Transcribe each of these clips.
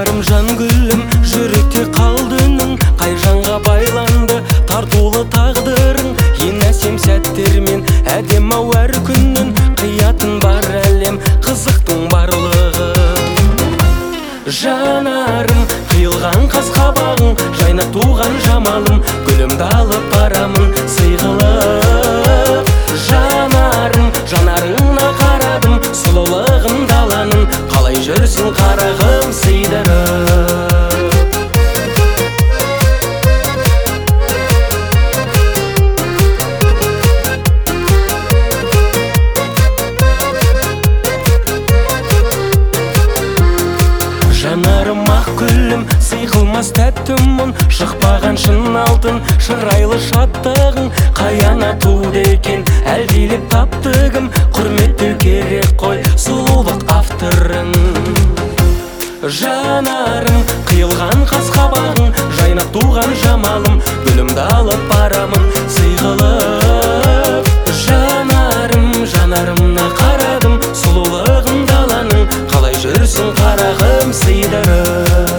Жанарым жан гүлім жүректе қалдының, қай жанға байланды тартулы тағдырың. Ең әсем сәттермен әдем-ау әр күннің, қиятын бар әлем қызықтың барлығын. Жанарым қиылған қас қабағың, жайна туған жамалым, гүлімді алып барамын сыйғылып. Жанарым жанарыңа қарадым, сұлулығын даланың, қалай жүрсің қарағым сыйдырып. Жанарым ақ гүлім, сыйқылмас тәтті мұң, шықпаған шын алтын шырайлы шаттығың. Қаяна туды екен әлдилеп тапты кім, құрметтеу керек қой сұлулық авторын. Жанарым қиылған қас қабағың, жайнап туған жамалым, гүлімді алып барамын сыйғылып. Жанарым жанарымна қарадым, сұлулығын даланың, қалай жүрсің қарағым сыйдырып.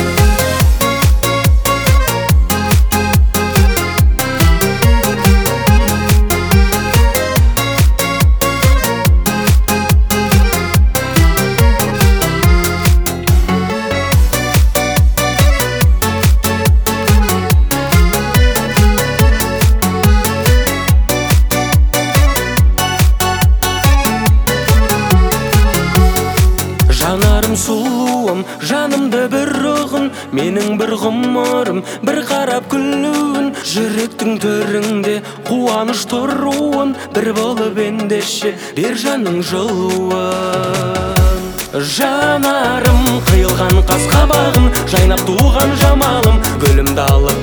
Жанарым сұлуым, жанымды бір ұғын, менің бір ғұмырым, бір қарап күлуін. Жүректің төріңде қуаныш тұруын, бір болып ендеше бер жаның жылуын. Жанарым қиылған қас қабағым, жайнап туған жамалым, гүлімді алып